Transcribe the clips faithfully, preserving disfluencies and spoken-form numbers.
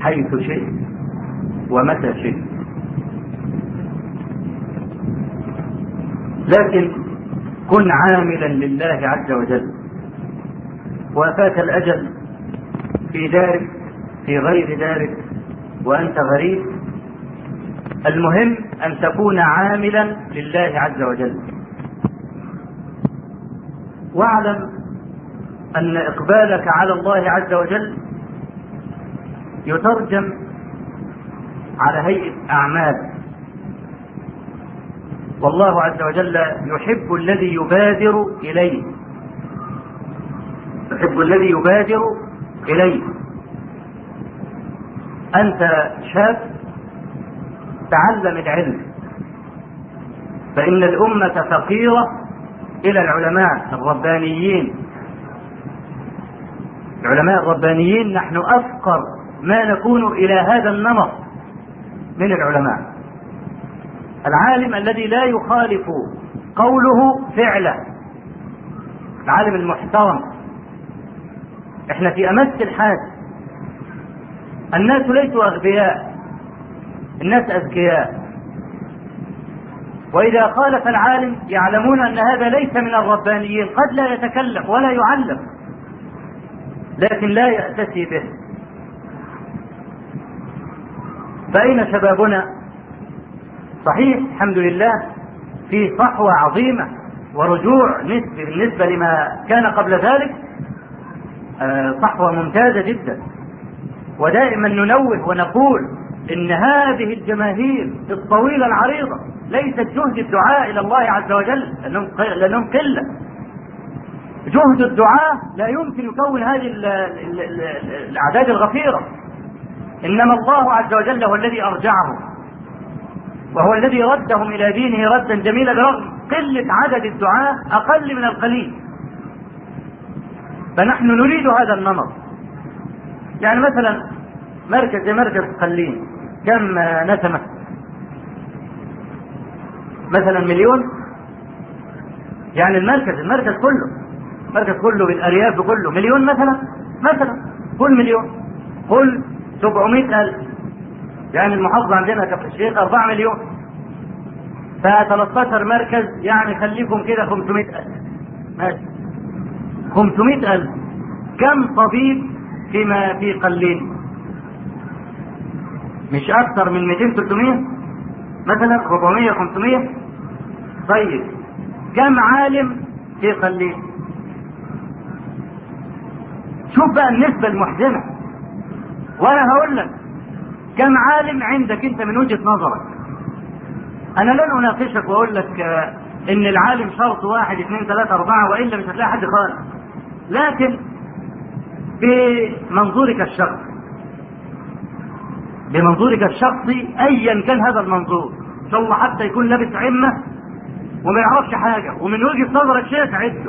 حيث شئت ومتى شئت. لكن كن عاملا لله عز وجل، وأتاك الأجل في دارك في غير دارك وأنت غريب، المهم أن تكون عاملا لله عز وجل. واعلم أن إقبالك على الله عز وجل يترجم على هيئة أعمال، والله عز وجل يحب الذي يبادر إليه، يحب الذي يبادر إليه. أنت شاب تعلم العلم، فإن الأمة فقيرة إلى العلماء الربانيين. العلماء الربانيين نحن أفقر ما نكون إلى هذا النمط من العلماء. العالم الذي لا يخالف قوله فعله، العالم المحترم. احنا في أمس الحاجة. الناس ليسوا أغبياء، الناس أذكياء، وإذا خالف العالم يعلمون أن هذا ليس من الربانيين، قد لا يتكلم ولا يعلم لكن لا يأتسي به. فأين شبابنا؟ صحيح الحمد لله في صحوة عظيمة ورجوع نسبي بالنسبة لما كان قبل ذلك، صحوة ممتازة جدا. ودائما ننوه ونقول إن هذه الجماهير الطويلة العريضة ليست جهد الدعاء إلى الله عز وجل، لأنهم قلة. جهد الدعاء لا يمكن يكون هذه الأعداد الغفيرة، إنما الله عز وجل هو الذي أرجعهم، وهو الذي ردهم إلى دينه ردا جميلا برغم قلة عدد الدعاء أقل من القليل. فنحن نريد هذا النمط. يعني مثلا مركز زي مركز قلين كم نسمة؟ مثلا مليون. يعني المركز المركز كله المركز كله بالأرياف كله مليون مثلا مثلا قل مليون، قل سبعمائة ألف. يعني المحافظة عندنا كفر الشيخ أربعة مليون، فثلاثة عشر مركز يعني خليكم كده خمسمائة ألف. ماشي، خمسمائة ألف. كم طبيب فيما في قلين؟ مش أكثر من مئتين ثلاثمائة مثلا، أربعمائة خمسمائة. طيب كم عالم في قلين؟ شوف بقى النسبة المحزنة. وأنا هقول لك كم عالم عندك أنت من وجهة نظرك. أنا لن أناقشك وأقول لك إن العالم شرط واحد اثنين ثلاثة أربعة وإلا مش هتلاقي حد خالص، لكن بمنظورك الشخصي، بمنظورك الشخصي أيا كان هذا المنظور، إن شاء الله حتى يكون لابس عمة وما يعرفش حاجة ومن وجهة نظرك شيء تعده.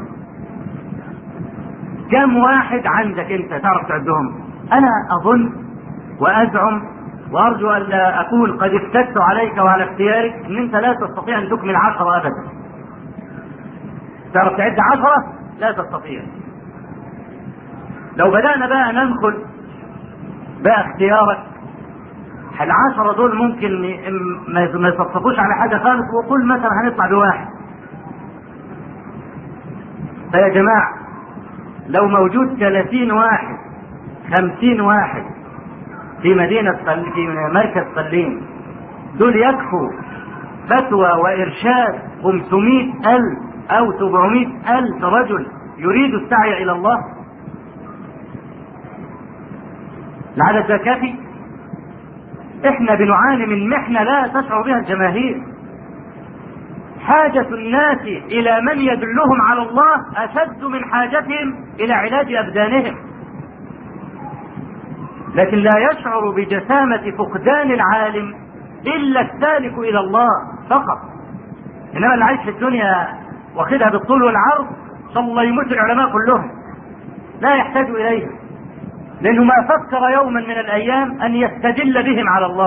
كم واحد عندك أنت تعرف تعدهم؟ أنا أظن وأزعم وأرجو أن لا أكون قد افتدت عليك وعلى اختيارك أن أنت لا تستطيع أن تكمل عشرة أبدا. تعرف تعد عشرة؟ لا تستطيع. لو بدأنا بقى ندخل بقى اختيارك، العشرة دول ممكن ما يصفقوش على حاجة خالص، وقل مثلا هنطلع بواحد. فيا جماعة لو موجود ثلاثين واحد خمسين واحد في مدينة في مركز قلين، دول يكفوا فتوى وإرشاد خمسمائة ألف أو سبعمائة ألف رجل يريد السعي إلى الله. العدد ده كافي؟ احنا بنعاني من محنة لا تشعر بها الجماهير. حاجة الناس إلى من يدلهم على الله أشد من حاجتهم إلى علاج أبدانهم، لكن لا يشعر بجسامة فقدان العالم إلا السالك إلى الله فقط. إنما اللي عايش في الدنيا واخدها بالطول والعرض صلى الله يموت العلماء كلهم، لا يحتاج إليهم، لأنه ما فكر يوما من الأيام أن يستدل بهم على الله،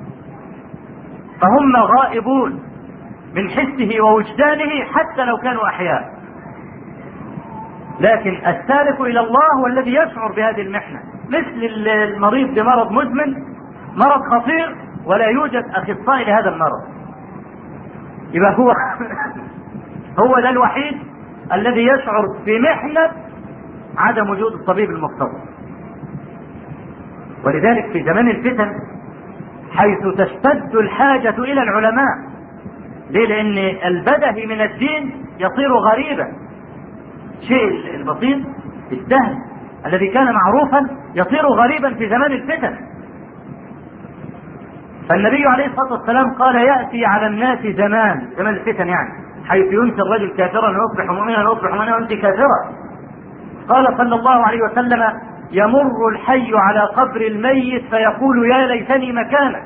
فهم غائبون من حسه ووجدانه حتى لو كانوا أحياء. لكن السالك إلى الله هو الذي يشعر بهذه المحنة، مثل المريض بمرض مزمن، مرض خطير ولا يوجد اخصائي لهذا المرض. يبقى هو هو ده الوحيد الذي يشعر بمحنة عدم وجود الطبيب المختص. ولذلك في زمان الفتن حيث تشتد الحاجة إلى العلماء، ليه؟ لأن البدهي من الدين يصير غريبا، شيء البسيط السهل الذي كان معروفا يصير غريبا في زمان الفتن. فالنبي عليه الصلاة والسلام قال يأتي على الناس زمان، زمان الفتن يعني، حيث ينسى الرجل كافرا ويصبح مؤمنا ويصبح مؤمنا وينسى كافرا. قال صلى الله عليه وسلم يمر الحي على قبر الميت فيقول يا ليتني مكانك.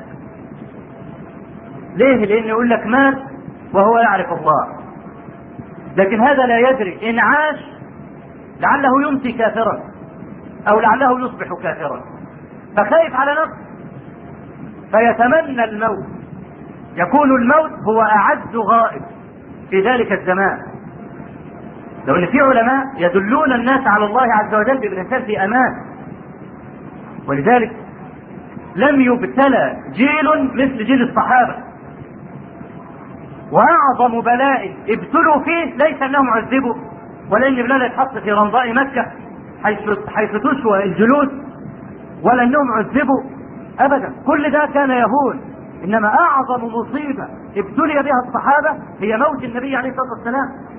ليه؟ لأنه يقول لك مات وهو يعرف الله، لكن هذا لا يدري إن عاش لعله يمسي كافرا أو لعله يصبح كافرا، فخايف على نفسه فيتمنى الموت. يكون الموت هو أعز غائب في ذلك الزمان، لو ان في علماء يدلون الناس على الله عز وجل بالانسان في امان. ولذلك لم يبتلى جيل مثل جيل الصحابه، واعظم بلاء ابتلوا فيه ليس انهم عذبوا، ولا ان بلال يتحط في رمضاء مكه حيث حيث تشوى الجلود، ولا انهم عذبوا ابدا، كل ده كان يهون. انما اعظم مصيبه ابتلي بها الصحابه هي موت النبي عليه الصلاه والسلام.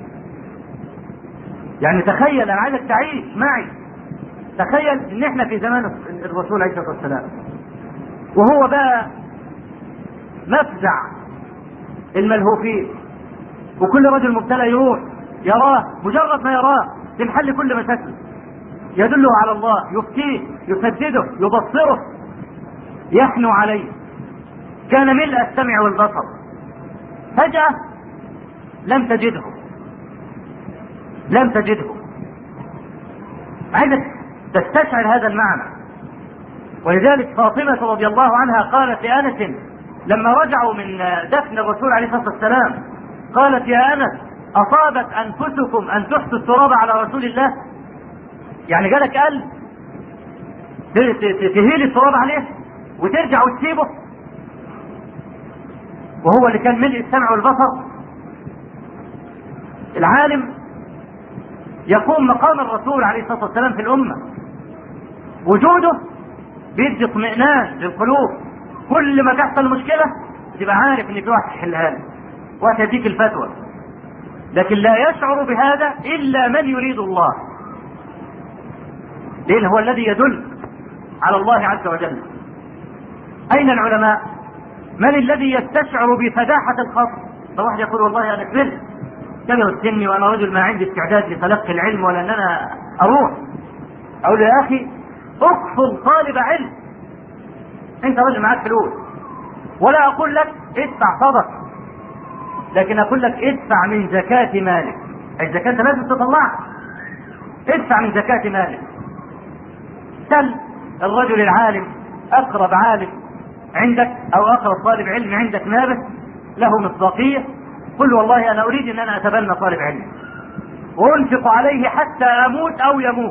يعني تخيل، انا عايزك تعيش معي، تخيل ان احنا في زمان الرسول عليه الصلاه والسلام، وهو بقى مفزع الملهوفين، وكل رجل مبتلى يروح يراه، مجرد ما يراه تنحل كل مشاكله، يدله على الله، يفتيه، يسدده، يبصره، يحنو عليه. كان ملء السمع والبصر، فجأة لم تجده لم تجده عايزك تستشعر هذا المعنى. ولذلك فاطمة رضي الله عنها قالت لأنس لما رجعوا من دفن الرسول عليه الصلاة والسلام، قالت يا أنس أصابت أنفسكم أن تحثوا التراب على رسول الله؟ يعني جالك قلب تهيل التراب عليه وترجع وتسيبه، وهو اللي كان ملء السمع والبصر. العالم يقوم مقام الرسول عليه الصلاة والسلام في الأمة، وجوده بيدي اطمئنان للقلوب. كل ما تحصل مشكلة تبقى عارف ان في واحد يحلها لك، واحد يديك الفتوى، لكن لا يشعر بهذا إلا من يريد الله، لأن هو الذي يدل على الله عز وجل. أين العلماء؟ من الذي يستشعر بفداحة الخطر؟ فواحد يقول والله أنا كبرت كبر السن وأنا رجل ما عندي استعداد لتلقي العلم ولا أن أنا أروح. أقول يا أخي اكفل طالب علم، أنت رجل معك فلوس، ولا أقول لك ادفع صدقة، لكن أقول لك ادفع من زكاة مالك. الزكاة أنت لازم تطلعها، ادفع من زكاة مالك. سل الرجل العالم، أقرب عالم عندك أو أقرب طالب علم عندك نابه له مصداقية، قل والله أنا أريد أن أنا أتبنى طالب علم وأنفق عليه حتى أموت أو يموت،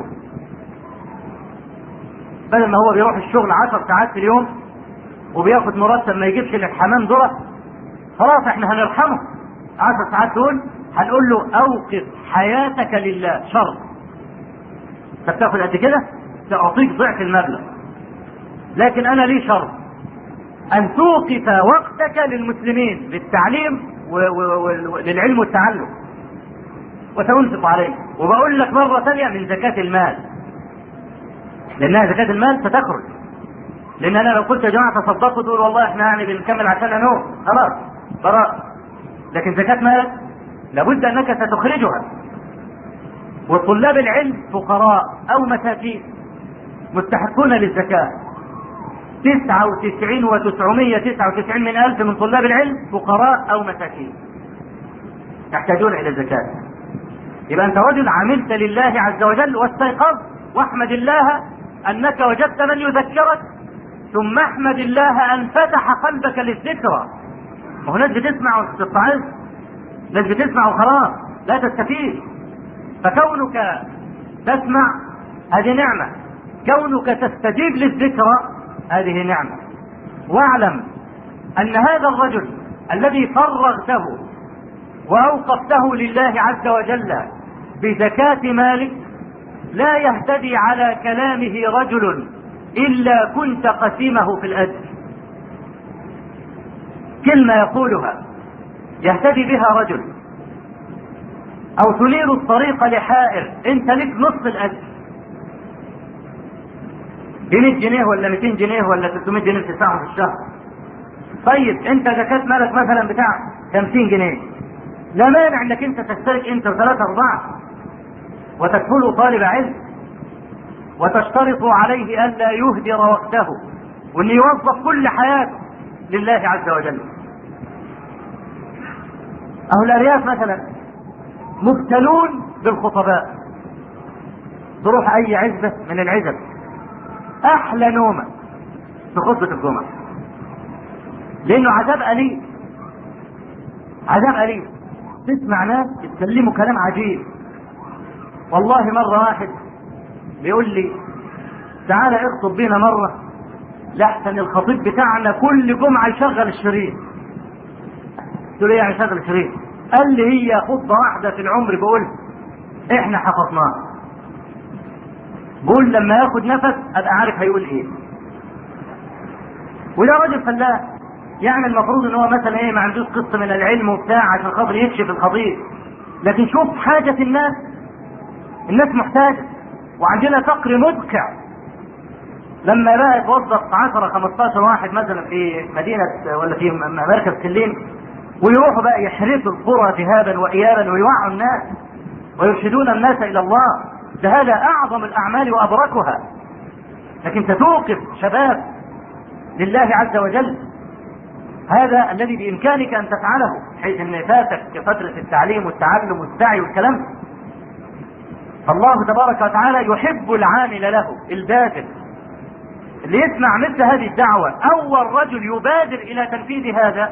بدل ما هو بيروح الشغل عشر ساعات في اليوم وبياخد مرتب ما يجيبش للحمام ذرة، خلاص احنا هنرحمه عشر ساعات دول، هنقول له أوقف حياتك لله شرط، انت بتاخد قد كده سأعطيك ضعف المبلغ، لكن أنا لي شرط أن توقف وقتك للمسلمين للتعليم وللعلم والتعلم وتنفق عليه. وبقول لك مرة ثانية من زكاة المال، لأنها زكاة المال ستخرج، لأن أنا لو قلت يا جماعة تصدقوا تقول والله احنا يعني بنكمل عشان نوم، خلاص براء، لكن زكاة مالك لابد أنك ستخرجها. وطلاب العلم فقراء أو مساكين مستحقون للزكاة، تسعة وتسعين وتسعمية تسعة وتسعين من ألف من طلاب العلم فقراء أو مساكين يحتاجون إلى الزكاة. يبقى أنت رجل عملت لله عز وجل واستيقظت، واحمد الله أنك وجدت من يذكرك، ثم احمد الله أن فتح قلبك للذكرى. ما هو ناس بتسمع وتتعظ، ناس بتسمع وخلاص لا تستفيد، فكونك تسمع هذه نعمة، كونك تستجيب للذكرى هذه نعمة. واعلم أن هذا الرجل الذي فرغته وأوقفته لله عز وجل بزكاة مالك لا يهتدي على كلامه رجل إلا كنت قسيمه في الأجر. كلمة يقولها يهتدي بها رجل أو تنير الطريق لحائر أنت لك نصف الأجر. مية جنيه ولا مئتين جنيه ولا ثلاثمائة جنيه تدفعهم في الشهر. طيب أنت زكاة مالك مثلا بتاع خمسين جنيه، لا مانع أنك أنت تشترك أنت وثلاثة أربعة وتكفله طالب علم وتشترط عليه ألا يهدر وقته وأن يوظف كل حياته لله عز وجل. أهو الأرياف مثلا مبتلون بالخطباء، تروح أي عزبة من العزب أحلى نومة في خطبة الجمعة، لأنه عذاب أليم، عذاب أليم. تسمع ناس يتكلموا كلام عجيب. والله مرة واحد بيقول لي تعالى اخطب بينا مرة لحسن الخطيب بتاعنا كل جمعة يشغل الشريط. قلت له ايه يعني يشغل الشريط؟ قال لي هي خطبة واحدة في العمر بقول احنا حفظناها، بقول لما ياخد نفس ابقى عارف هيقول ايه. وده راجل فلاح، يعني المفروض ان هو مثلا ايه ما عندوش قسط من العلم وبتاع عشان خاطر يكشف الخطيب، لكن شوف حاجة الناس، الناس محتاجة وعندنا فقر مدقع. لما بقى يتوظف عشرة خمستاشر واحد مثلا في مدينة ولا في مركز سليم ويروحوا بقى يحرسوا القرى ذهابا وإيابا ويوعوا الناس ويرشدون الناس إلى الله، ده هذا أعظم الأعمال وأبركها. لكن تتوقف شباب لله عز وجل، هذا الذي بإمكانك أن تفعله، حيث أن فاتك فترة التعليم والتعلم والسعي والكلام. فالله تبارك وتعالى يحب العامل له البادر اللي يسمع مثل هذه الدعوة. أول رجل يبادر إلى تنفيذ هذا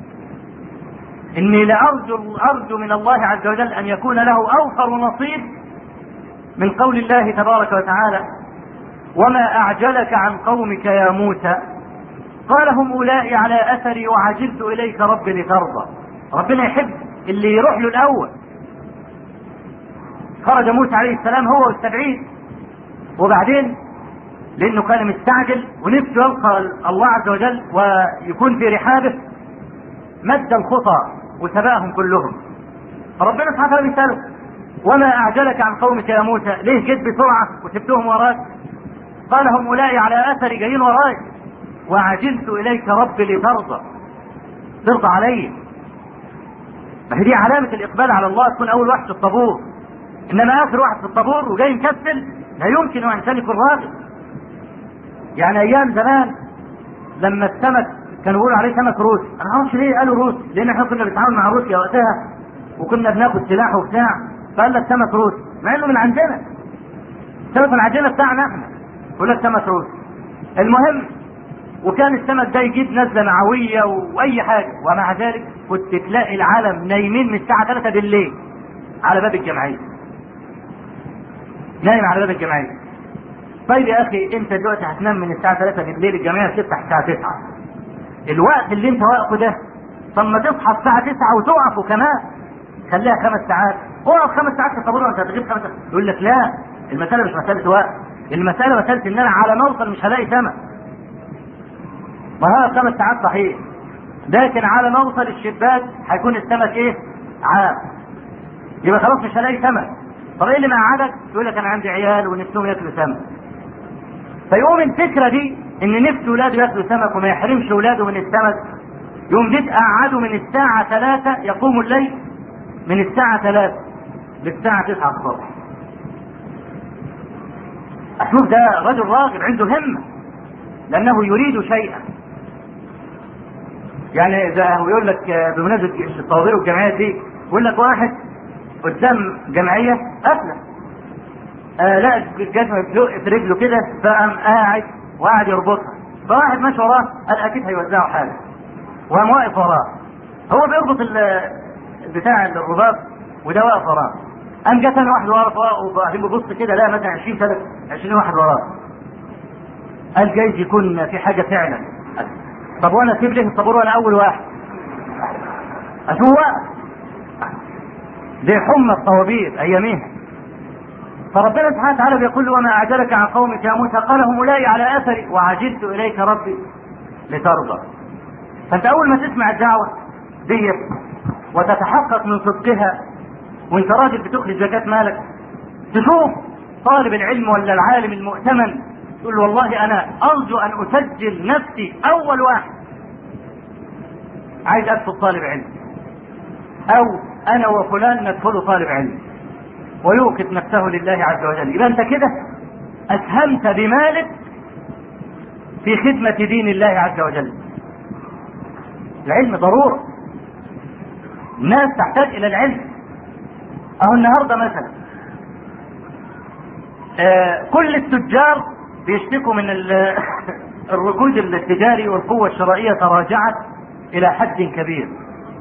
إني لأرجو أرجو من الله عز وجل أن يكون له أوفر نصيب من قول الله تبارك وتعالى وما أعجلك عن قومك يا موسى قال هم أولئك على أثري وعجلت إليك رب لترضى. ربنا يحب اللي يروح له الأول. خرج موسى عليه السلام هو والسبعين، وبعدين لأنه كان مستعجل ونفسه يلقى الله عز وجل ويكون في رحابه مد الخطى وسباهم كلهم. فربنا سبحانه وتعالى يسأله وما أعجلك عن قومك يا موسى، ليه جيت بسرعة وسبتهم وراك؟ قال هم أولئك على أثري جايين وراك وعجلت إليك رب لترضى. ترضى علي؟ ما هي دي علامة الإقبال على الله، تكون أول واحد في الطابور. إنما آخر واحد في الطابور وجاي مكسل لا يمكن أن إنسان يكون راغب. يعني أيام زمان لما السمك كانوا يقولوا عليه سمك روسي، أنا ما أعرفش ليه قالوا روسي، لأن إحنا كنا بنتعامل مع روسيا وقتها وكنا بناخد سلاح وبتاع، فقال لك سمك روسي مع إنه من عندنا. السمك من عندنا بتاعنا إحنا، يقول لك سمك روسي. المهم وكان السمك ده يجيب نزله معويه واي حاجه، ومع ذلك كنت تلاقي العالم نايمين من الساعه ثلاثة بالليل على باب الجمعيه. نايم على باب الجمعيه. طيب يا اخي انت دلوقتي هتنام من الساعه ثلاثة بالليل، الجمعيه بتفتح الساعه تسعة. الوقت اللي انت واقفه ده طب ما تصحى الساعه تسعة وتقف كمان، خليها خمس ساعات، اقف خمس ساعات في الطابور وانت هتغيب خمس ساعات. يقول لك لا، المساله مش مساله وقت، المساله مساله ان انا على ما اوصل مش هلاقي سمك. ما هو خمس ساعات صحيح، لكن على ما اوصل الشباك هيكون السمك ايه؟ عام. يبقى خلاص مش هلاقي سمك. طب ايه اللي مقعدك؟ يقول لك انا عندي عيال ونفسهم ياكلوا سمك. فيقوم الفكره دي ان نفس ولاده ياكلوا سمك وما يحرمش ولاده من السمك، يقوم دي تقعدوا من الساعه ثلاثة يقوم الليل من الساعه ثلاثة للساعه تسعة الصبح. اشوف ده رجل راغب عنده همه لانه يريد شيئا. يعني زي هو يقول لك بمناسبه الطوابير والجمعيات دي، يقول لك واحد قدام جمعيه قافله، آه لا الجزمه بتزق في رجله كده، فقام قاعد وقاعد يربطها، فواحد ماشي وراه قال اكيد هيوزعوا حاجه، وقام واقف وراه. هو بيربط بتاع الرباط وده واقف وراه. قام جه ثاني واحد وراه وبعدين بيبص كده لا مثلا عشرين ثلاثة عشرين واحد وراه، قال جايز يكون في حاجة فعلا. طب وانا اسيب ليه الطابور وانا اول واحد؟ اشوف دي حمى الطوابير اياميها. فربنا سبحانه وتعالى بيقول: وما اعجلك عن قومك يا موسى؟ قال: هم اولئك على اثري وعجلت اليك ربي لترضى. فانت اول ما تسمع الدعوه دي وتتحقق من صدقها، وانت راجل بتخرج زكاه مالك، تشوف طالب العلم ولا العالم المؤتمن تقول له: والله انا ارجو ان اسجل نفسي اول واحد عايز ادخل طالب علم، او انا وفلان ندخل طالب علم، ويوقف نفسه لله عز وجل. يبقى انت كده اسهمت بمالك في خدمة دين الله عز وجل. العلم ضرورة، الناس تحتاج الى العلم. اهو النهارده مثلا آه كل التجار بيشتكوا من الركود التجاري، والقوة الشرائية تراجعت الى حد كبير،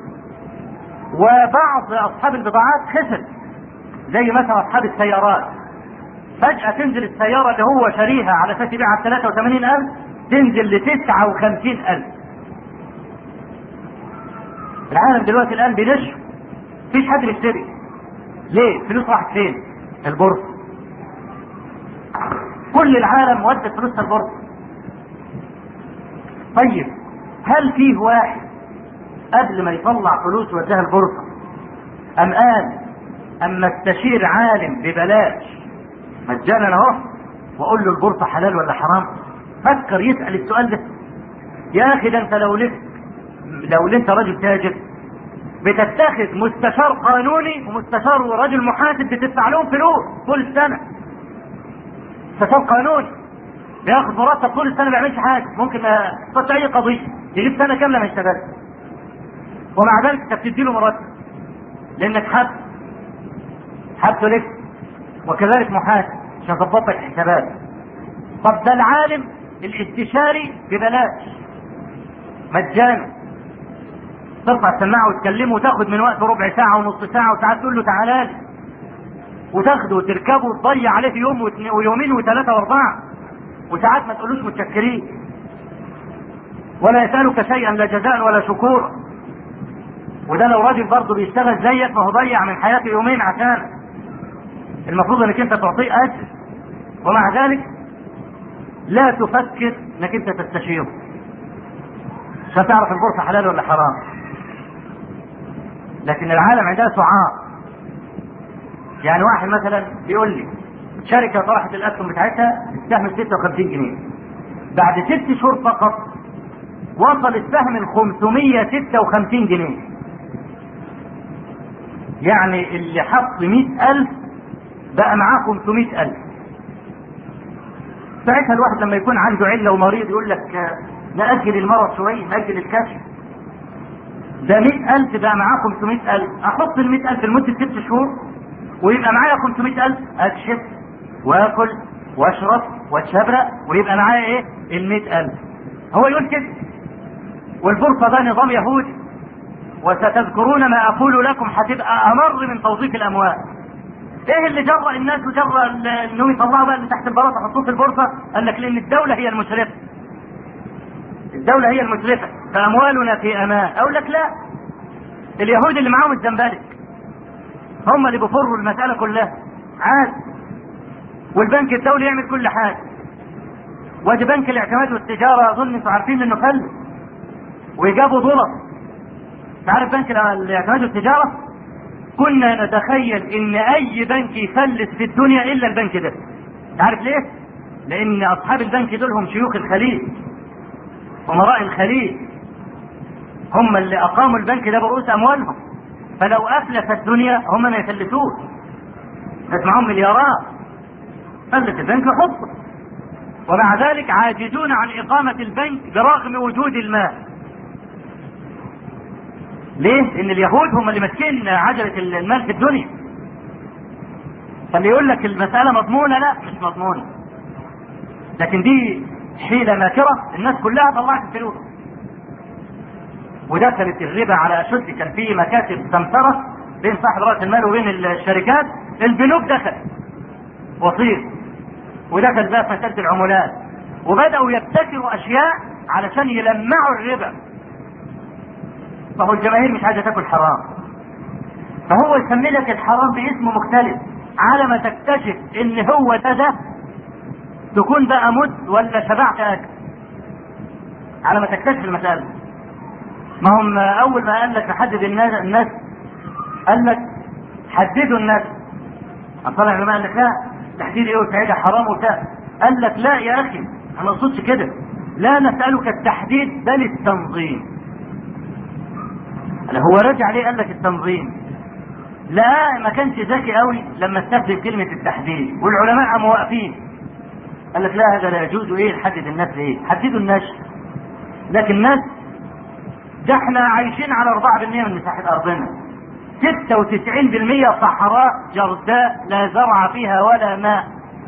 وبعض اصحاب البضاعات خسر، زي مثلا اصحاب السيارات. فجأة تنزل السيارة اللي هو شاريها على اساس يبيعها ب ثلاثة وثمانين ألف تنزل ل تسعة وخمسين ألف. العالم دلوقتي الآن بينشف، مفيش حد بيشتري. ليه؟ فلوس راحت فين؟ البورصة. كل العالم ودت فلوس البورصة. طيب هل فيه واحد قبل ما يطلع فلوس وداها البورصة أم قال اما استشير عالم ببلاش مجانا اهو واقول له البورصه حلال ولا حرام؟ فكر يسال السؤال ده. يا اخي ده انت لو لك لو انت راجل تاجر بتتخذ مستشار قانوني ومستشار ورجل محاسب بتدفع لهم فلوس طول السنه. مستشار قانوني بياخد مرتب طول السنه ما بيعملش حاجه، ممكن تحط اي قضيه يجيب سنه كامله ما يشتغلش، ومع ذلك انت بتديله مرتب لانك حد حتى لك، وكذلك محاسب عشان تضبط لك حسابات. طب ده العالم الاستشاري ببلاش مجانا، ترفع السماعه وتكلمه وتاخد من وقت ربع ساعه ونص ساعه، وساعات تقول له تعالى لي وتاخده وتركبه وتضيع عليه في يوم ويومين وثلاثه واربعه، وساعات ما تقولوش متشكرين ولا يسالك شيئا لا جزاء ولا شكورا. وده لو راجل برضه بيشتغل زيك ما هو ضيع من حياته يومين عشانك، المفروض انك انت تعطيه اجر، ومع ذلك لا تفكر انك انت تستشيره عشان تعرف البورصه حلال ولا حرام. لكن العالم عندها سعار. يعني واحد مثلا بيقول لي شركه طرحت الاسهم بتاعتها السهم ستة وخمسين جنيه، بعد ست شهور فقط وصل السهم ل خمسمية وستة وخمسين جنيه. يعني اللي حط مئة ألف بقى معاه خمسمائة ألف. ساعتها الواحد لما يكون عنده علة ومريض يقول لك نأجل المرض شوية، نأجل الكشف. ده مئة ألف بقى معاه خمسمائة ألف، أحط ال مئة ألف لمدة ست شهور ويبقى معايا خمسمائة ألف، أكشف وآكل وأشرب وأتشبرق ويبقى معايا إيه؟ ال مئة ألف. هو يقول كده. والبورصة ده نظام يهودي، وستذكرون ما أقول لكم هتبقى أمر من توظيف الأموال. ايه اللي جرأ الناس وجرأ انهم يطلعوا بقى اللي تحت البلاطه يحطوه في البورصه؟ قال لك لان الدوله هي المشرفه. الدوله هي المشرفه، فاموالنا في امان. اقول لك لا، اليهود اللي معاهم الزنبلك هم اللي بيفروا المساله كلها عادي، والبنك الدولي يعمل كل حاجه. وادي بنك الاعتماد والتجاره اظن انتم عارفين انه فل وجابوا دولار. تعرف بنك الاعتماد والتجاره كنا نتخيل ان اي بنك يفلس في الدنيا الا البنك ده. تعرف ليه؟ لان اصحاب البنك دول هم شيوخ الخليج، امراء الخليج، هم اللي اقاموا البنك ده برؤوس اموالهم. فلو افلس الدنيا هم ما يفلسوش، ناس معهم مليارات، فلس البنك يحطه. ومع ذلك عاجزون عن اقامة البنك برغم وجود المال. ليه؟ ان اليهود هم اللي ماسكين عجلة المال في الدنيا. فاللي يقول لك المسألة مضمونة، لا مش مضمونة، لكن دي حيلة ماكرة الناس كلها طلعت الفلوس. ودخلت الربا على اشد، كان في مكاتب سمسرة بين صاحب رأس المال وبين الشركات، البنوك دخلت وصير، ودخل بقى في مسألة العمولات، وبدأوا يبتكروا أشياء علشان يلمعوا الربا. فهو الجماهير مش عايزة تاكل حرام، فهو يسمي لك الحرام باسم مختلف، على ما تكتشف ان هو ده ده تكون بقى مت ولا شبعت اكل، على ما تكتشف المسألة. ما هم اول ما قال لك نحدد الناس, الناس قال لك حددوا الناس. طلع العلماء قال لك لا، تحديد ايه وتعيد حرام وبتاع. قال لك لا يا اخي، انا ما اقصدش كده، لا نسألك التحديد بل التنظيم. هو رجع ليه قال لك التنظيم؟ لا، ما كانش ذكي قوي لما استخدم كلمة التحديد، والعلماء قاموا واقفين قال لك لا، هذا لا يجوز. ايه نحدد الناس ايه؟ حددوا الناس. لكن الناس ده احنا عايشين على أربعة بالمئة من مساحة ارضنا، ستة وتسعين بالمئة صحراء جرداء لا زرع فيها ولا ماء،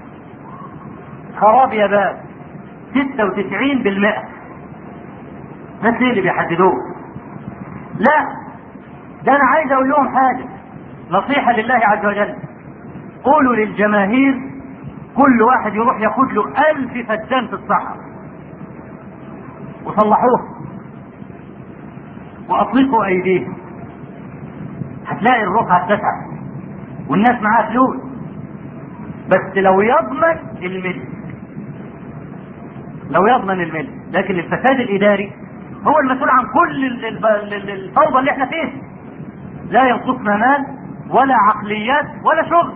خراب يا باب. ستة وتسعين بالمئة بس ايه اللي بيحددوه؟ لا، ده انا عايز اقول لهم حاجة، نصيحة لله عز وجل. قولوا للجماهير كل واحد يروح ياخد له ألف فدان في الصحراء وصلحوه واطلقوا ايديهم، هتلاقي الرقعة اتسعت والناس معاها فلوس، بس لو يضمن الملك، لو يضمن الملك. لكن الفساد الاداري هو المسؤول عن كل الفوضى اللي احنا فيها. لا ينقصنا مال ولا عقليات ولا شغل،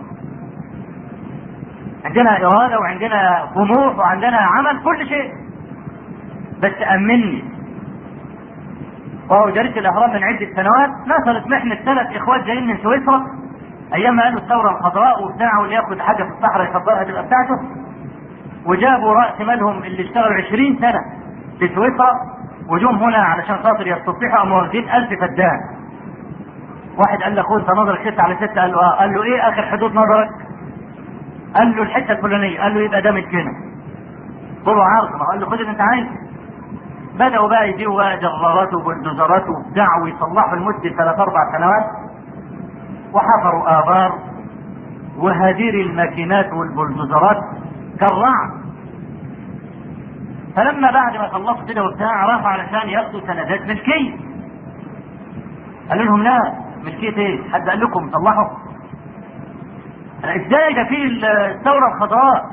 عندنا إرادة وعندنا طموح وعندنا عمل، كل شيء، بس أمني. وهو جريدة الأهرام من عدة سنوات نشرت محنة ثلاث إخوات جايين من سويسرا أيام ما قالوا الثورة الخضراء وبتاع، واللي ياخد حاجة في الصحراء يفضلها تبقى بتاعته، وجابوا رأس مالهم اللي اشتغلوا عشرين سنة في سويسرا وجوم هنا علشان خاطر يستصلحوا أموالين ألف فدان. واحد قال له اخوه انت نظرك ستة على ستة، قال له اه. قال له ايه اخر حدود نظرك؟ قال له الحته الفلانيه. قال له يبقى ده ملكنا. قول له عارف. قال له خد اللي انت عايزه. بداوا بقى يجيبوا بقى جرارات وبلدوزرات وبتاع ويصلحوا لمده ثلاث اربع سنوات، وحفروا ابار وهدير الماكينات والبلدوزرات كالرعد. فلما بعد ما خلصوا كده وبتاع راحوا علشان ياخدوا سندات ملكيه. قالوا لهم لا، ملكيه ايه؟ حد قال لكم صلحوا؟ ازاي ده في الثوره الخضراء؟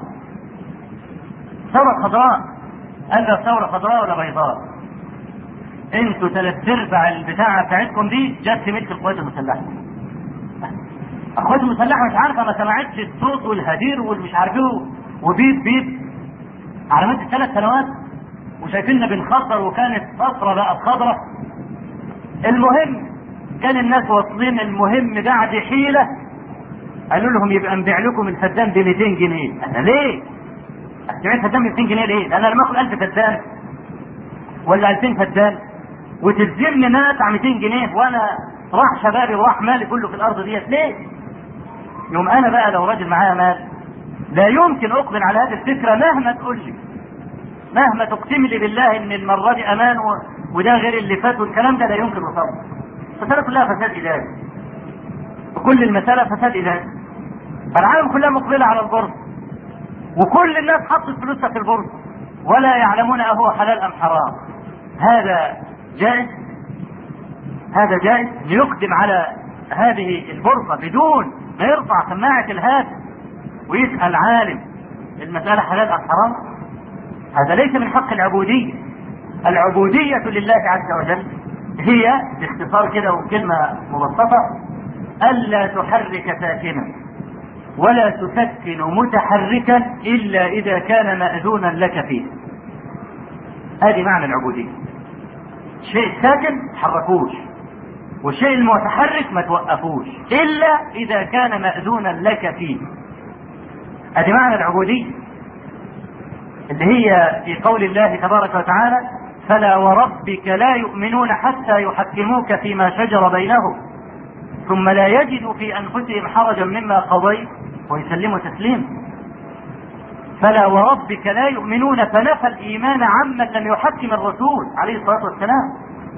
الثوره الخضراء قال له الثوره خضراء ولا بيضاء؟ انتوا ثلاث ارباع البتاعه بتاعتكم دي جت في ملك القوات المسلحه. القوات المسلحه مش عارفه، ما سمعتش الصوت والهدير والمش عارف ايه وبيب بيب على مدة ثلاث سنوات، وشايفيننا بنخضر وكانت فتره بقى خضره. المهم كان الناس واصلين، المهم بعد حيله قالوا لهم يبقى نبيع لكم الفدان ب مئتين جنيه. انا ليه؟ تبيع فدان ب مئتين جنيه ليه؟ انا لما اخد ألف فدان ولا ألفين فدان وتلزمني ان انا ادفع مئتين جنيه وانا راح شبابي وراح مالي كله في الارض ديت ليه؟ يوم انا بقى لو راجل معايا مال لا يمكن اقبل على هذه الفكره مهما تقول لي، مهما تقسم لي بالله ان المره دي امان وده غير اللي فات والكلام ده لا يمكن يصبر. المساله كلها فساد اداري، وكل المساله فساد اداري. فالعالم كلها مقبله على البورصه، وكل الناس حطت فلوسها في البورصه ولا يعلمون اهو حلال ام حرام. هذا جائز؟ هذا جائز ليقدم على هذه البورصه بدون ما يرفع سماعه الهاتف ويسال عالم المساله حلال ام حرام؟ هذا ليس من حق العبوديه. العبوديه لله عز وجل هي باختصار كده وكلمه مبسطه الا تحرك ساكنا ولا تسكن متحركا الا اذا كان ماذونا لك فيه. هذه معنى العبوديه. الشيء الساكن تحركوش، والشيء المتحرك ما توقفوش الا اذا كان ماذونا لك فيه. هذه معنى العبوديه اللي هي في قول الله تبارك وتعالى فلا وربك لا يؤمنون حتى يحكموك فيما شجر بينهم ثم لا يجدوا في انفسهم حرجا مما قضيت ويسلموا تسليما. فلا وربك لا يؤمنون، فنفى الايمان عمن لم يحكم الرسول عليه الصلاه والسلام.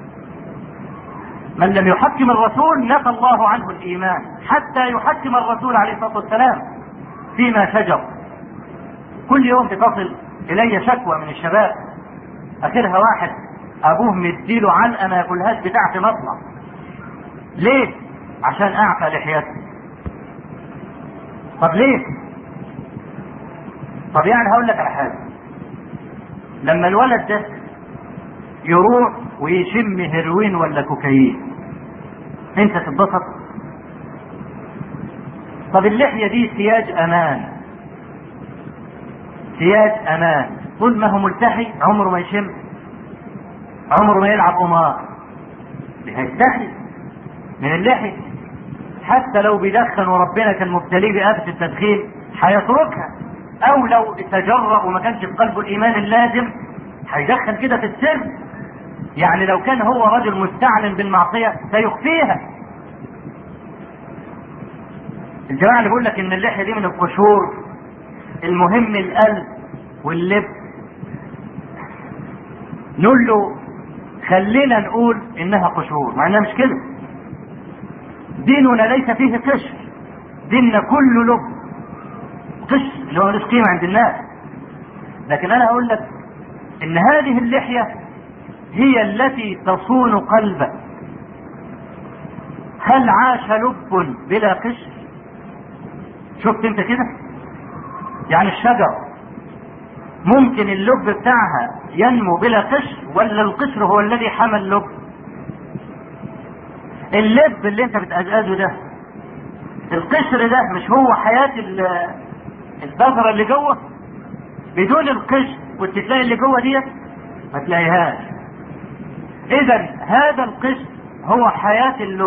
من لم يحكم الرسول نفى الله عنه الايمان حتى يحكم الرسول عليه الصلاه والسلام فيما شجر. كل يوم بتصل الي شكوى من الشباب، اخرها واحد ابوه مديله علقه ما ياكلهاش بتاعت مطلع. ليه؟ عشان اعفى لحيته. طب ليه؟ طب يعني هقول لك على حاجه، لما الولد ده يروح ويشم هيروين ولا كوكايين انت تتبسط؟ طب اللحيه دي سياج امان، سياج امان، طول ما هو ملتحي عمره ما يشم، عمره ما يلعب قمار، هيستحي من اللحيه. حتى لو بيدخن وربنا كان مبتليه بآفة التدخين هيتركها، او لو تجرأ وما كانش في قلبه الايمان اللازم هيدخن كده في السر. يعني لو كان هو رجل مستعلن بالمعصية سيخفيها. الجماعة اللي بيقول لك ان اللحية دي من القشور، المهم القلب واللب، نقول له خلينا نقول انها قشور مع انها مش كده. ديننا ليس فيه قشر، ديننا كله لب، قشر اللي هو ملوش قيمة عند الناس. لكن انا اقول لك ان هذه اللحية هي التي تصون قلبك. هل عاش لب بلا قشر؟ شفت انت كده؟ يعني الشجر ممكن اللب بتاعها ينمو بلا قشر، ولا القشر هو الذي حمل اللب؟ اللب اللي انت بتقزقزه ده، القشر ده مش هو حياة البذرة اللي جوه؟ بدون القشر كنت تلاقي اللي جوه ديت ما تلاقيهاش. اذا هذا القشر هو حياة اللب.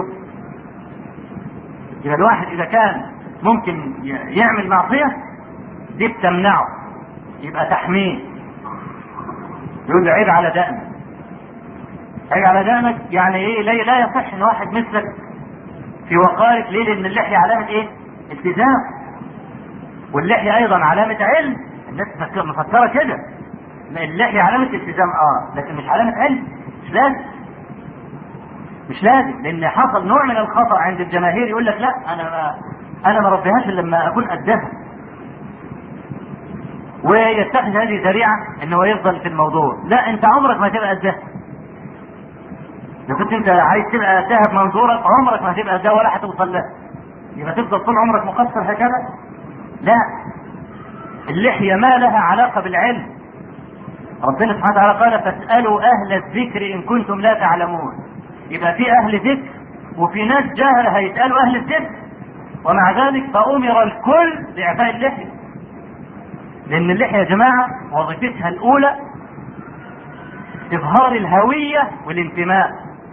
يبقى الواحد اذا كان ممكن يعمل معصية دي بتمنعه، يبقى تحميه. يقول له عيب على دقنك، عيب على دقنك يعني ايه؟ لا, لا يصح ان واحد مثلك في وقارك. ليه؟ لان اللحية علامة ايه؟ التزام. واللحية ايضا علامة علم. الناس مفكرة كده اللحية علامة التزام، اه لكن مش علامة علم. مش لازم، مش لازم، لان حصل نوع من الخطأ عند الجماهير، يقول لك لا انا ما انا ما ربيهاش الا لما اكون قدها، ويتخذ هذه ذريعة انه يفضل في الموضوع. لا، انت عمرك ما تبقى قدها. لو كنت انت عايز تبقى قدها بمنظورك عمرك ما هتبقى قدها ولا هتوصل لها، يبقى تفضل طول عمرك مقصر هكذا. لا، اللحية ما لها علاقة بالعلم. ربنا سبحانه وتعالى قال فاسألوا اهل الذكر ان كنتم لا تعلمون. يبقى في اهل ذكر وفي ناس جاهلة هيسألوا اهل الذكر، ومع ذلك فأمر الكل بإعفاء اللحية. لأن اللحية يا جماعة وظيفتها الأولى إظهار الهوية والانتماء.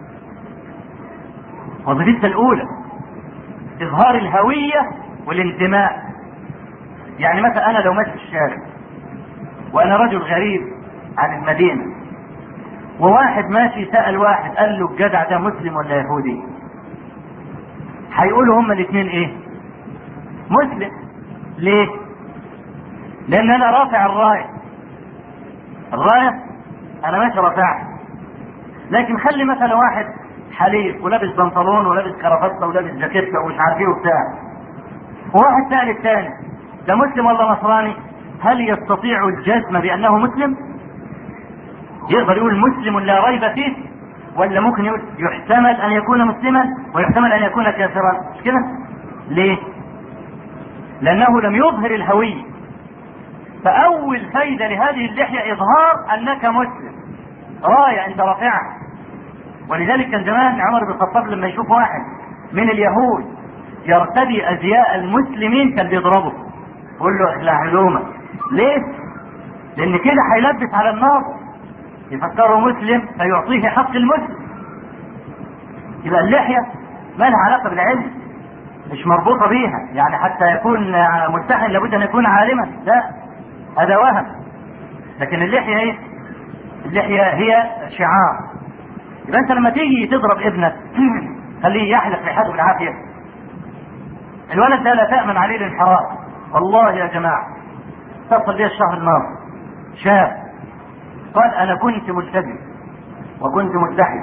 وظيفتها الأولى إظهار الهوية والانتماء. يعني مثلا أنا لو ماشي في الشارع وأنا رجل غريب عن المدينة، وواحد ماشي سأل واحد قال له الجدع ده مسلم ولا يهودي؟ هيقولوا هما الاثنين ايه؟ مسلم. ليه؟ لان انا رافع الراية، الراية انا ماشي رافعها. لكن خلي مثلا واحد حليف ولابس بنطلون ولابس كرافته ولابس جاكيته ومش عارف ايه وبتاع، وواحد سأل الثاني ده مسلم ولا نصراني؟ هل يستطيع الجزم بانه مسلم؟ يقدر يقول مسلم لا ريب فيه؟ ولا ممكن يقول يحتمل ان يكون مسلما ويحتمل ان يكون كافرا؟ مش كده؟ ليه؟ لانه لم يظهر الهوية. فاول فايدة لهذه اللحية اظهار انك مسلم، راية انت رافعها. ولذلك كان زمان عمر بن الخطاب لما يشوف واحد من اليهود يرتدي ازياء المسلمين كان بيضربه، يقول له اخلع هدومك. ليه؟ لان كده هيلبس على النار، يفكره مسلم فيعطيه حق المسلم. يبقى اللحية ما لها علاقة بالعلم، مش مربوطة بيها. يعني حتى يكون ملتحن لابد ان يكون عالما، لا هذا وهم. لكن اللحية ايه؟ اللحية هي شعار. يبقى انت لما تيجي تضرب ابنك خليه يحلق لحاله بالعافية، الولد ده لا تأمن عليه الانحراف. والله يا جماعة اتصل بي الشهر الماضي شاب قال انا كنت ملتزم وكنت ملتحي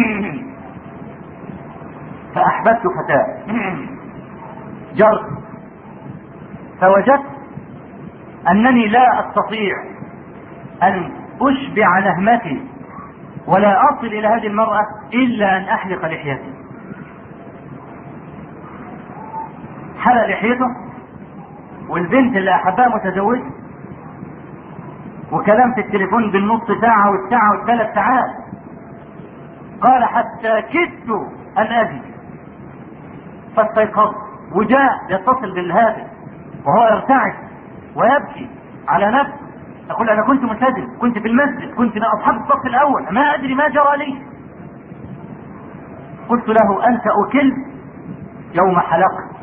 فاحببت فتاة جرت، فوجدت انني لا استطيع أن أشبع نهمتي ولا أصل إلى هذه المرأة إلا أن أحلق لحيتي. حلق لحيته، والبنت اللي أحبها متزوجة، وكلام في التليفون بالنص ساعة والساعة والثلاث ساعات. قال حتى كدت أن أجي، فاستيقظ وجاء يتصل بالهاتف وهو يرتعد ويبكي على نفسه، يقول أنا كنت ملتزم، كنت في المسجد، كنت من أصحاب الصف الأول، ما أدري ما جرى لي. قلت له أنت أكلت يوم حلقت،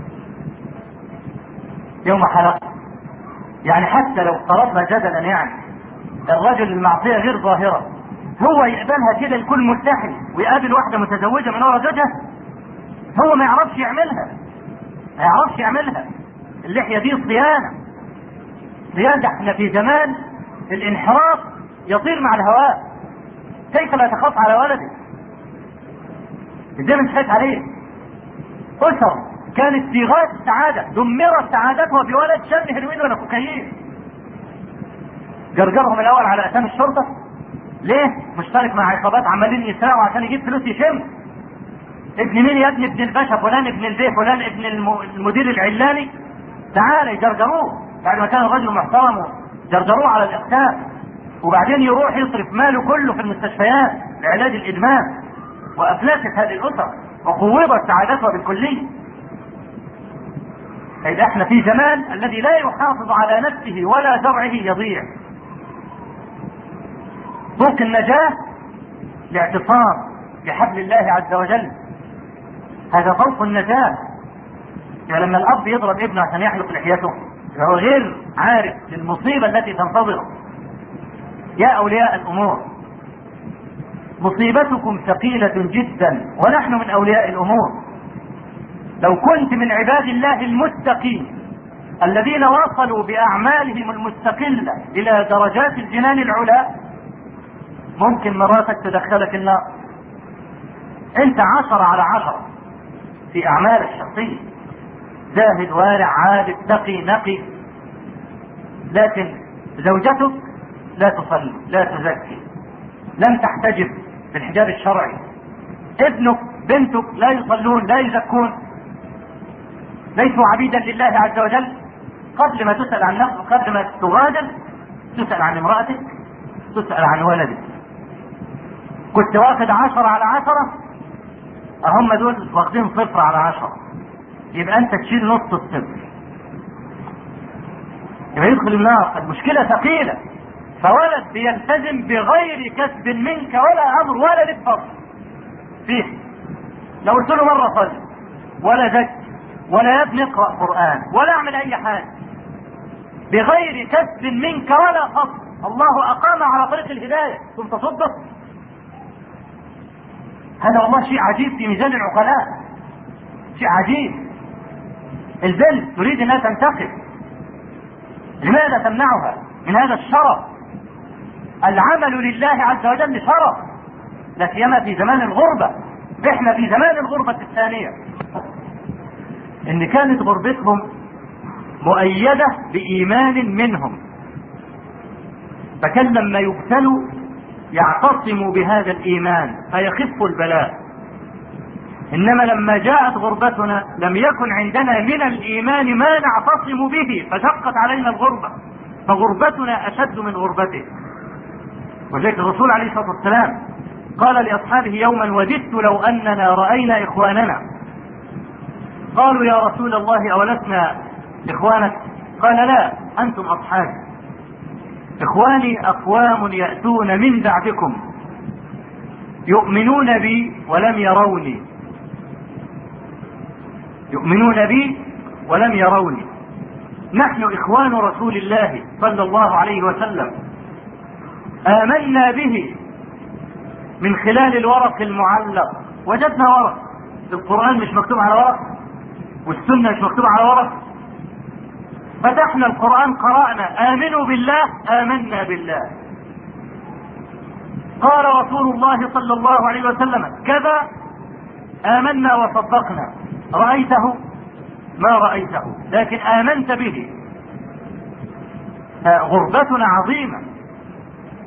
يوم حلقت. يعني حتى لو افترضنا جدلا يعني الرجل المعصية غير ظاهرة، هو يقبلها كده الكل ملتحي ويقابل واحدة متزوجة من ورا زوجها، هو ما يعرفش يعملها، ما يعرفش يعملها. اللحية دي صيانة، صيانة. احنا في زمان الانحراف يطير مع الهواء. كيف لا تخاف على ولدك؟ ازاي مش خايف عليه؟ أسر كانت في غاية السعادة دمرت سعادتها بولد شاب هيروين ولا كوكايين. جرجرهم الأول على أسامي الشرطة. ليه؟ مشترك مع عصابات عمالين يسرقوا عشان يجيب فلوس يشم. ابن مين يا ابني؟ ابن الباشا فلان، ابن البيه فلان، ابن المدير العلاني. تعالى يجرجروه بعد ما كان الرجل محترم، جرجروه على الإقسام، وبعدين يروح يصرف ماله كله في المستشفيات لعلاج الإدمان. وأفلست هذه الأسر وقوضت سعادتها بالكلية. إذا احنا في زمان الذي لا يحافظ على نفسه ولا زرعه يضيع. طرق النجاة الاعتصام بحبل الله عز وجل، هذا طرق النجاة. يعني لما الأب يضرب ابنه عشان يحلق لحيته فهو غير عارف للمصيبة التي تنتظره. يا أولياء الأمور، مصيبتكم ثقيلة جدا ونحن من أولياء الأمور. لو كنت من عباد الله المتقين الذين وصلوا بأعمالهم المستقلة إلى درجات الجنان العلا، ممكن مراتك تدخلك النار. انت عشرة على عشرة في أعمالك الشخصية، زاهد وارع عابد تقي نقي، لكن زوجتك لا تصلي لا تزكي، لم تحتجب بالحجاب الشرعي، ابنك بنتك لا يصلون لا يزكون، ليسوا عبيدا لله عز وجل. قبل ما تسأل عن نفسك، قبل ما تغادر، تسأل عن امرأتك، تسأل عن ولدك. كنت واخد عشرة على عشرة، هم دول واخدين صفر على عشرة، يبقى انت تشيل نص الصفر، يبقى يدخل النار. المشكلة ثقيلة. فولد بيلتزم بغير كسب منك ولا امر ولا للفضل فيه. لو قلت له مرة صلي ولا زكي ولا يا ابني اقرأ قرآن ولا اعمل اي حاجة، بغير كسب منك ولا فضل، الله اقام على طريق الهداية ثم تصدق. هذا والله شيء عجيب في ميزان العقلاء، شيء عجيب. البنت تريد انها تنتقل، لماذا تمنعها من هذا الشرف؟ العمل لله عز وجل شرف، لا سيما في زمان الغربة. احنا في زمان الغربة الثانية، ان كانت غربتهم مؤيدة بإيمان منهم، فكان لما يبتلوا يعتصموا بهذا الإيمان فيخف البلاء. إنما لما جاءت غربتنا لم يكن عندنا من الإيمان ما نعتصم به، فشقت علينا الغربة، فغربتنا أشد من غربته. ولذلك الرسول عليه الصلاة والسلام قال لأصحابه يوما: وددت لو أننا رأينا إخواننا. قالوا: يا رسول الله أولسنا إخوانك؟ قال: لا، أنتم أصحابي. إخواني أقوام يأتون من بعدكم يؤمنون بي ولم يروني، يؤمنون بي ولم يروني. نحن إخوان رسول الله صلى الله عليه وسلم، آمنا به من خلال الورق المعلق. وجدنا ورق، القرآن مش مكتوب على ورق، والسنة مش مكتوب على ورق. فتحنا القرآن قرأنا: آمنوا بالله آمنا بالله. قال رسول الله صلى الله عليه وسلم كذا، آمنا وصدقنا. رأيته ما رأيته، لكن آمنت به. غربتنا عظيمة،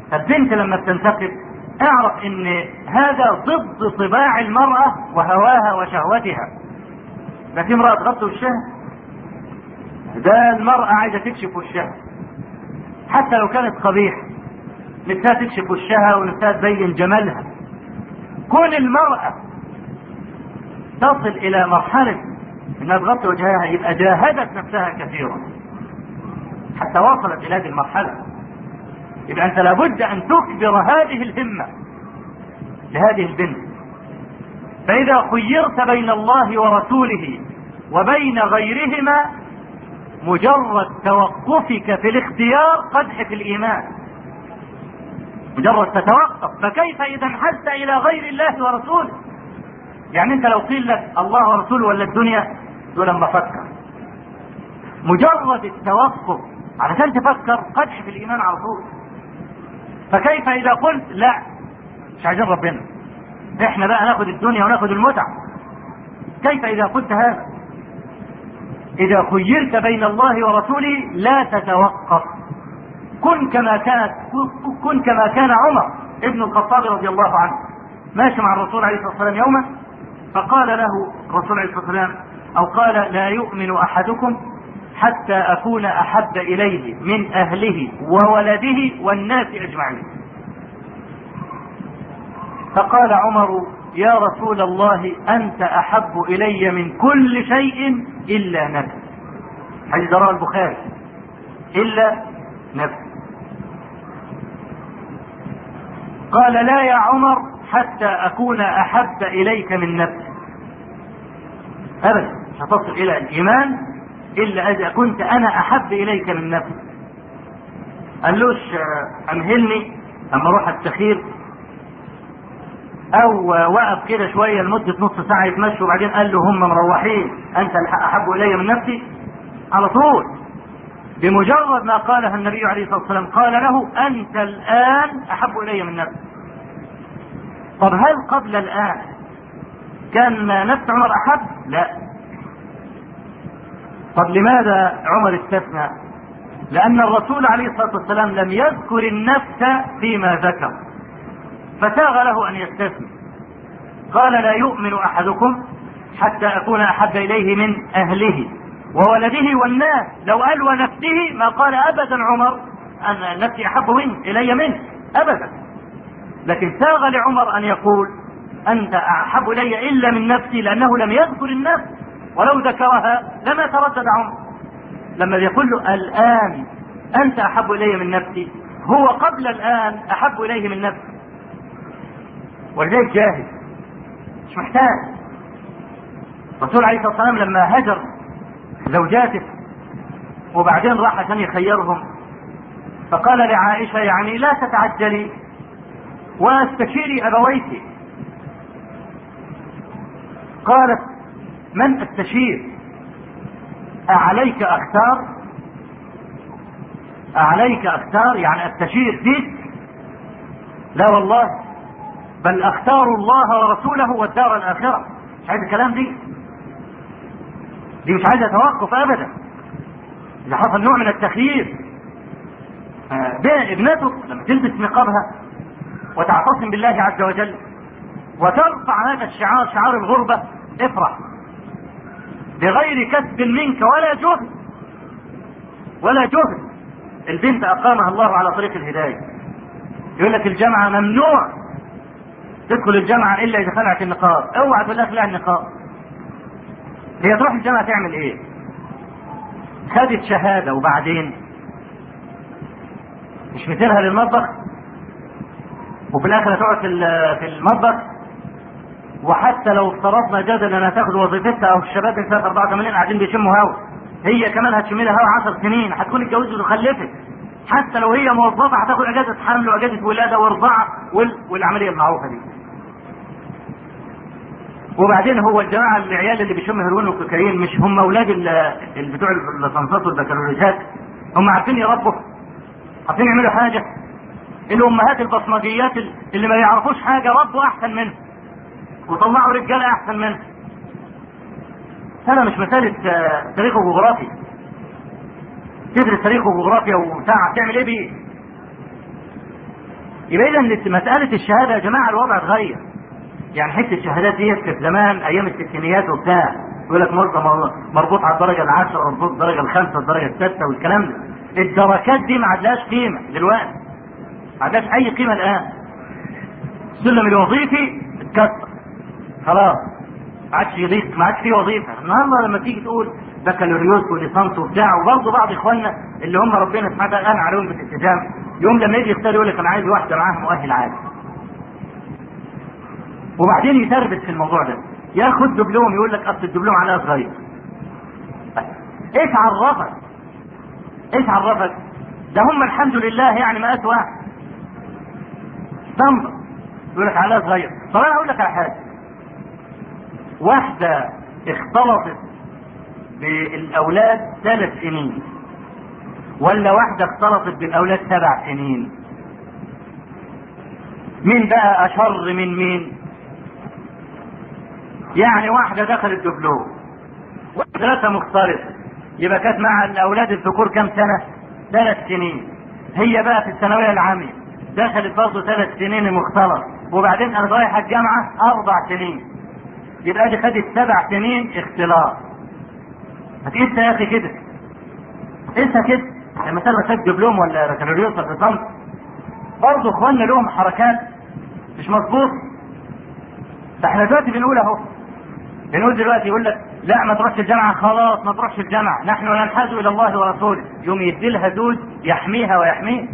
البنت لما بتنتقب اعرف ان هذا ضد طباع المرأة وهواها وشهوتها. ما في امرأة تغطي وشها، ده المرأة عايزة تكشف وشها حتى لو كانت قبيحة، نفسها تكشف وشها ونفسها تبين جمالها. كون المرأة تصل الى مرحلة انها تغطي وجهها يبقى جاهدت نفسها كثيرا حتى وصلت الى هذه المرحلة. يبقى انت لابد ان تكبر هذه الهمة لهذه البنت. فاذا خيرت بين الله ورسوله وبين غيرهما مجرد توقفك في الاختيار قدح في الايمان، مجرد تتوقف. فكيف اذا انحلت الى غير الله ورسوله؟ يعني انت لو قيل لك الله ورسوله ولا الدنيا تقول لما افكر. مجرد التوقف علشان تفكر قدح في الايمان على طول. فكيف اذا قلت لا مش عايزين ربنا، احنا بقى ناخد الدنيا وناخد المتعة؟ كيف اذا قلت هذا؟ اذا خيرت بين الله ورسوله لا تتوقف. كن كما كانت كن كما كان عمر ابن الخطاب رضي الله عنه ماشي مع الرسول عليه الصلاة والسلام يوما، فقال له الرسول عليه الصلاة والسلام او قال لا يؤمن احدكم حتى اكون احب اليه من اهله وولده والناس اجمعين. فقال عمر يا رسول الله انت احب الي من كل شيء الا نفسي. حديث رواه البخاري. الا نفسي. قال لا يا عمر حتى اكون احب اليك من نفسي. ابدا مش هتصل الى الايمان الا اذا كنت انا احب اليك من نفسي. قالوش امهلني اما اروح التخير او وقف كده شويه لمده نص ساعه يتمشوا وبعدين قال له هم مروحين انت احب الي من نفسي. على طول بمجرد ما قالها النبي عليه الصلاه والسلام قال له انت الان احب الي من نفسي. طب هل قبل الان كان نفس عمر احب؟ لا. طب لماذا عمر استثنى؟ لان الرسول عليه الصلاه والسلام لم يذكر النفس فيما ذكر فساغ له ان يستثني. قال لا يؤمن احدكم حتى اكون احب اليه من اهله وولده والناس. لو قال ونفسه ما قال ابدا عمر ان نفسي احب منه الي منه ابدا، لكن ساغ لعمر ان يقول انت احب الي الا من نفسي لانه لم يذكر النفس، ولو ذكرها لما تردد عمر. لما يقول له الان انت احب الي من نفسي هو قبل الان احب اليه من نفسي. ولذلك جاهز مش محتاج. الرسول عليه الصلاه والسلام لما هجر زوجاته وبعدين راح عشان يخيرهم فقال لعائشه يعني لا تتعجلي واستشيري ابويك. قالت من استشير؟ اعليك اختار؟ اعليك اختار يعني استشير فيك؟ لا والله، بل اختار الله ورسوله والدار الاخره. مش عايز الكلام دي دي مش عايزه توقف ابدا. اذا حصل نوع من التخيير بين ابنتك لما تلبس نقابها وتعتصم بالله عز وجل وترفع هذا الشعار شعار الغربه افرح بغير كسب منك ولا جهد ولا جهد. البنت اقامها الله على طريق الهدايه. يقول لك الجامعه ممنوع تدخل الجامعه الا اذا خلعت النقاب. اوعى تقول لها اخلع النقاب. هي تروح الجامعه تعمل ايه؟ خدت شهاده وبعدين مش مثلها للمطبخ وفي الاخر هتقعد في المطبخ. وحتى لو افترضنا جدلا انها تاخد وظيفتها او الشباب اللي أربعة وثمانين قاعدين بيشموا هوا، هي كمان هتشم لها هوا عشر سنين، هتكون اتجوزت وخلفت. حتى لو هي موظفه هتاخد اجازه حمل واجازه ولاده ورضاعه والعمليه المعروفه دي. وبعدين هو الجماعه العيال اللي بيشم هيروين وكوكايين مش هم اولاد اللي بتوع الليسانسات والبكالوريوسات؟ هم عارفين يربوا؟ عارفين يعملوا حاجه؟ الامهات البصمجيات اللي ما يعرفوش حاجه ربوا احسن منه وطلعوا رجاله احسن منه. هذا مش مساله تاريخ وجغرافيا. تدرس تاريخ وجغرافيا وساعه تعمل ايه بيه؟ يبقى اذا مساله الشهاده يا جماعه الوضع اتغير. يعني حته الشهادات دي في زمان ايام الستينيات وبتاع يقول لك مربوط على الدرجه العاشره، مربوط الدرجه الخامسه، الدرجه السادسه والكلام ده. الدركات دي ما عادلاش قيمه دلوقتي، ما عادلاش اي قيمه الان. السلم الوظيفي اتكسر خلاص، ما عادش يضيف، ما عادش فيه وظيفه. النهارده لما تيجي تقول بكالوريوس وليسانس وبتاع، وبرضه بعض اخواننا اللي هم ربنا سبحانه وتعالى انعم عليهم بالالتزام يوم لما يجي يختار يقول لك انا عايز واحده معاها مؤهل عالي، وبعدين يتربس في الموضوع ده، ياخد دبلوم يقول لك اصل الدبلوم عليها صغير. ايش عرفك؟ ايش عرفك؟ ده هم الحمد لله يعني مقاس واحد ستاندر يقول لك عليها صغير. طب انا اقول لك على حاجه، واحده اختلطت بالاولاد ثلاث سنين ولا واحده اختلطت بالاولاد سبع سنين؟ مين بقى اشر من مين؟ يعني واحده دخلت دبلوم وثلاثه مختلطه، يبقى كانت مع الاولاد الذكور كم سنه؟ ثلاث سنين. هي بقى في الثانويه العامه دخلت برضه ثلاث سنين مختلط، وبعدين انا رايحه الجامعه اربع سنين، يبقى دي خدت سبع سنين اختلاط. هتقيسها يا اخي كده، قيسها كده. المساله خد دبلوم ولا بكالوريوس ولا ليسانس، برضه اخواننا لهم حركات مش مظبوط. فاحنا دلوقتي بنقول اهو، بنقول دلوقتي يقول لك لا ما تروحش الجامعه، خلاص ما تروحش الجامعه، نحن ننحاز الى الله ورسوله، يوم يدي لها دود يحميها ويحميه.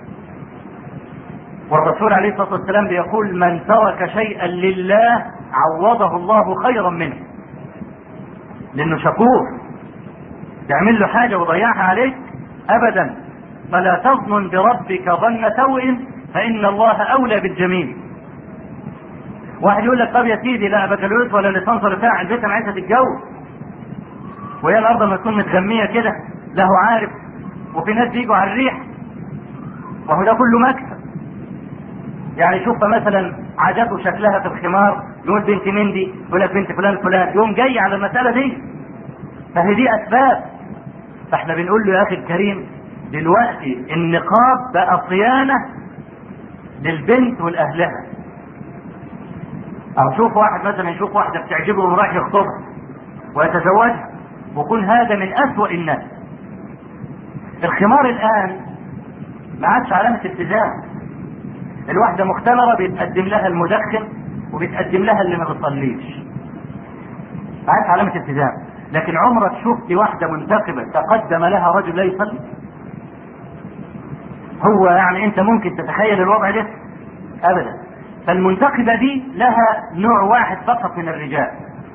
والرسول عليه الصلاه والسلام بيقول من ترك شيئا لله عوضه الله خيرا منه، لانه شكور. تعمل له حاجه وضيعها عليك ابدا. فلا تظن بربك ظن سوء فان الله اولى بالجميل. واحد يقول لك طب يا سيدي لا بكالوريوس ولا ليسانس ولا بتاع، البيت انا عايزها تتجوز، وهي الارض لما تكون متغميه كده له عارف، وفي ناس بيجوا على الريح، وهو ده كله مكسب. يعني شوف مثلا عجبه شكلها في الخمار يقول بنت مندي، يقول لك بنت فلان فلان، يوم جاي على المساله دي. فهي دي اسباب. فاحنا بنقول له يا اخي الكريم دلوقتي النقاب بقى صيانه للبنت ولاهلها. او شوف واحد مثلا يشوف واحده بتعجبه ورايح يخطبها ويتزوجها، ويكون هذا من اسوأ الناس. الخمار الان ما عادش علامه التزام. الواحده مختمره بيتقدم لها المدخن وبيتقدم لها اللي ما بتصليش، ما عادش علامه التزام. لكن عمرك شفت واحده منتقبه تقدم لها رجل لا يصلي؟ هو يعني انت ممكن تتخيل الوضع ده؟ ابدا. فالمنتقبة دي لها نوع واحد فقط من الرجال،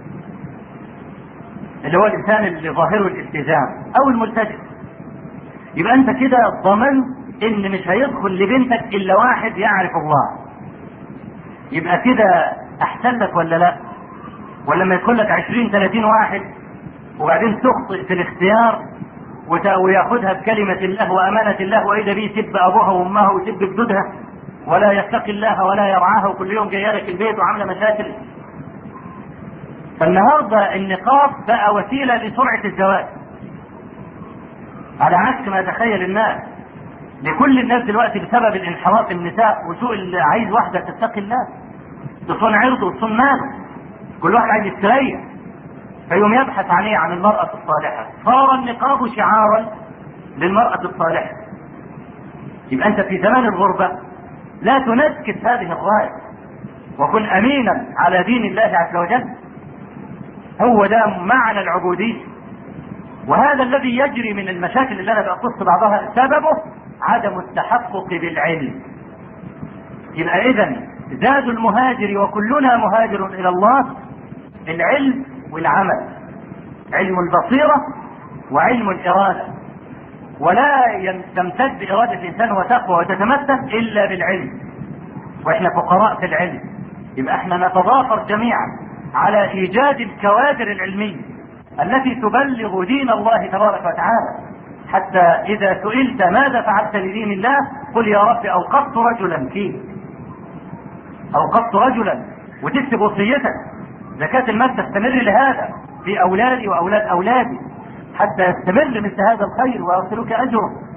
اللي هو الانسان اللي ظاهره الالتزام او الملتزم. يبقى انت كده ضمنت ان مش هيدخل لبنتك الا واحد يعرف الله. يبقى كده احسن لك ولا لا؟ ولا ما يدخل لك عشرين ثلاثين واحد وبعدين تخطئ في الاختيار وياخدها بكلمة الله وامانة الله، واذا بيه يسب ابوها وامها ويسب جدودها ولا يتقي الله ولا يرعاها، وكل يوم جايه لك البيت وعامله مشاكل. فالنهارده النقاب بقى وسيله لسرعه الزواج، على عكس ما يتخيل الناس. لكل الناس دلوقتي بسبب الانحراف النساء وسوء اللي عايز واحده تتقي الله، تصون عرضه وتصون ماله. كل واحد عايز يستريح فيوم يبحث عليه عن المراه الصالحه. صار النقاب شعارا للمراه الصالحه. يبقى انت في زمان الغربه لا تنكس هذه الرايه، وكن امينا على دين الله عز وجل. هو ده معنى العبوديه. وهذا الذي يجري من المشاكل اللي انا بقص بعضها سببه عدم التحقق بالعلم. يبقى اذا زاد المهاجر وكلنا مهاجر الى الله العلم والعمل، علم البصيره وعلم الاراده. ولا تمتد اراده الانسان وتقوى وتتمثل الا بالعلم، واحنا فقراء في العلم. يبقى احنا نتضافر جميعا على ايجاد الكوادر العلميه التي تبلغ دين الله تبارك وتعالى، حتى اذا سئلت ماذا فعلت لدين الله قل يا رب اوقفت رجلا فيه، اوقفت رجلا، وتكتب وصيتك زكاة المال تستمر لهذا في اولادي واولاد اولادي حتى يستمر مثل هذا الخير ويصلك اجره.